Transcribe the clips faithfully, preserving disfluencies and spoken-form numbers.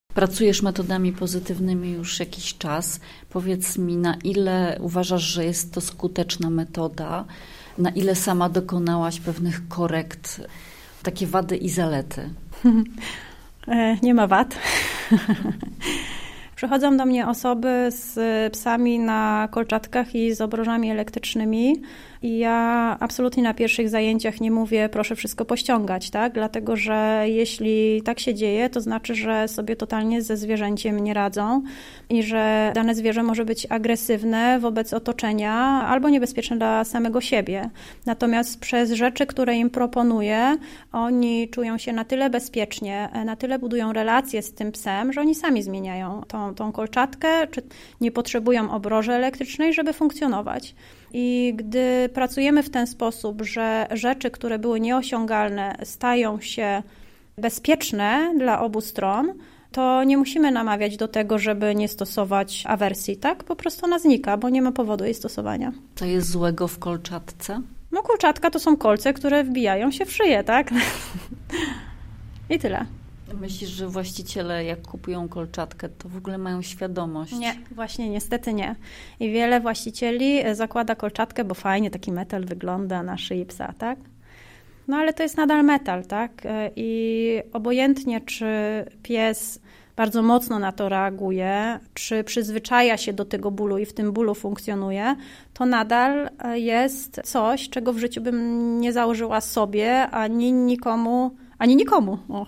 Pracujesz metodami pozytywnymi już jakiś czas. Powiedz mi, na ile uważasz, że jest to skuteczna metoda? Na ile sama dokonałaś pewnych korekt? Takie wady i zalety? Nie ma wad. Przychodzą do mnie osoby z psami na kolczatkach i z obrożami elektrycznymi i ja absolutnie na pierwszych zajęciach nie mówię, proszę wszystko pościągać, tak? Dlatego, że jeśli tak się dzieje, to znaczy, że sobie totalnie ze zwierzęciem nie radzą i że dane zwierzę może być agresywne wobec otoczenia albo niebezpieczne dla samego siebie. Natomiast przez rzeczy, które im proponuję, oni czują się na tyle bezpiecznie, na tyle budują relacje z tym psem, że oni sami zmieniają tą, tą kolczatkę, czy nie potrzebują obroży elektrycznej, żeby funkcjonować. I gdy pracujemy w ten sposób, że rzeczy, które były nieosiągalne, stają się bezpieczne dla obu stron, to nie musimy namawiać do tego, żeby nie stosować awersji, tak? Po prostu ona znika, bo nie ma powodu jej stosowania. Co jest złego w kolczatce? No kolczatka to są kolce, które wbijają się w szyję, tak? I tyle. Myślisz, że właściciele jak kupują kolczatkę, to w ogóle mają świadomość? Nie, właśnie niestety nie. I wiele właścicieli zakłada kolczatkę, bo fajnie taki metal wygląda na szyi psa, tak? No ale to jest nadal metal, tak? I obojętnie, czy pies bardzo mocno na to reaguje, czy przyzwyczaja się do tego bólu i w tym bólu funkcjonuje, to nadal jest coś, czego w życiu bym nie założyła sobie, ani nikomu, ani nikomu. O.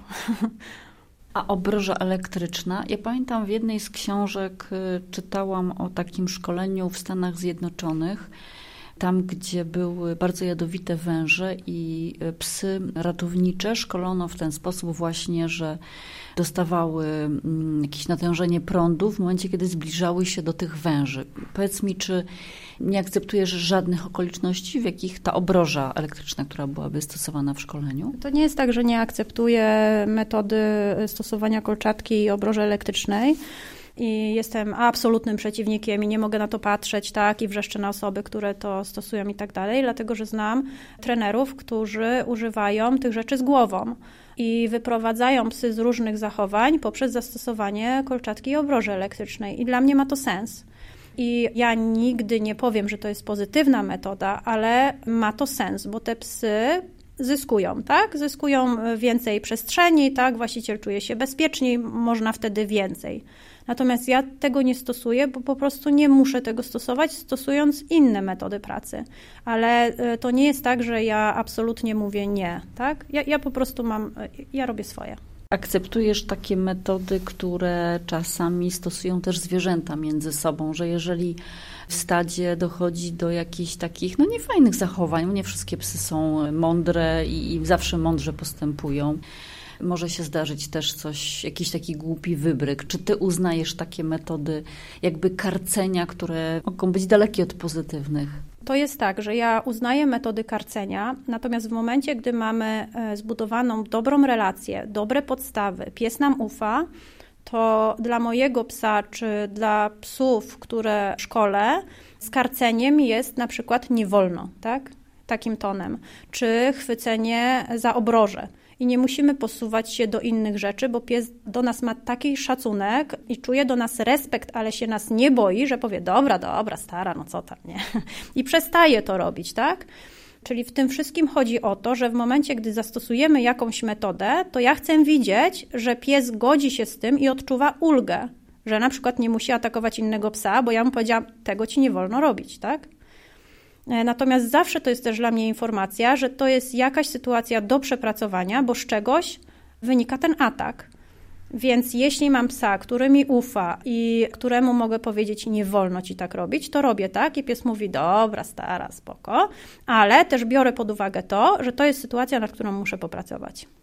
A obroża elektryczna? Ja pamiętam w jednej z książek czytałam o takim szkoleniu w Stanach Zjednoczonych, tam gdzie były bardzo jadowite węże i psy ratownicze szkolono w ten sposób właśnie, że dostawały jakieś natężenie prądu w momencie, kiedy zbliżały się do tych węży. Powiedz mi, czy nie akceptujesz żadnych okoliczności, w jakich ta obroża elektryczna, która byłaby stosowana w szkoleniu? To nie jest tak, że nie akceptuję metody stosowania kolczatki i obroży elektrycznej. I jestem absolutnym przeciwnikiem i nie mogę na to patrzeć, tak, i wrzeszczę na osoby, które to stosują i tak dalej, dlatego, że znam trenerów, którzy używają tych rzeczy z głową i wyprowadzają psy z różnych zachowań poprzez zastosowanie kolczatki i obroży elektrycznej. I dla mnie ma to sens. I ja nigdy nie powiem, że to jest pozytywna metoda, ale ma to sens, bo te psy zyskują, tak? Zyskują więcej przestrzeni, tak? Właściciel czuje się bezpieczniej, można wtedy więcej. Natomiast ja tego nie stosuję, bo po prostu nie muszę tego stosować, stosując inne metody pracy. Ale to nie jest tak, że ja absolutnie mówię nie, tak? Ja, ja po prostu mam, ja robię swoje. Akceptujesz takie metody, które czasami stosują też zwierzęta między sobą, że jeżeli w stadzie dochodzi do jakichś takich, no niefajnych zachowań, bo nie wszystkie psy są mądre i, i zawsze mądrze postępują. Może się zdarzyć też coś, jakiś taki głupi wybryk. Czy ty uznajesz takie metody jakby karcenia, które mogą być dalekie od pozytywnych? To jest tak, że ja uznaję metody karcenia, natomiast w momencie, gdy mamy zbudowaną dobrą relację, dobre podstawy, pies nam ufa, to dla mojego psa czy dla psów, które szkolę, z karceniem jest na przykład nie wolno, tak? Takim tonem, czy chwycenie za obroże. I nie musimy posuwać się do innych rzeczy, bo pies do nas ma taki szacunek i czuje do nas respekt, ale się nas nie boi, że powie, dobra, dobra, stara, no co tam, nie? I przestaje to robić, tak? Czyli w tym wszystkim chodzi o to, że w momencie, gdy zastosujemy jakąś metodę, to ja chcę widzieć, że pies godzi się z tym i odczuwa ulgę, że na przykład nie musi atakować innego psa, bo ja mu powiedziałam, tego ci nie wolno robić, tak? Natomiast zawsze to jest też dla mnie informacja, że to jest jakaś sytuacja do przepracowania, bo z czegoś wynika ten atak. Więc jeśli mam psa, który mi ufa i któremu mogę powiedzieć, nie wolno ci tak robić, to robię tak i pies mówi, dobra, stara, spoko, ale też biorę pod uwagę to, że to jest sytuacja, nad którą muszę popracować.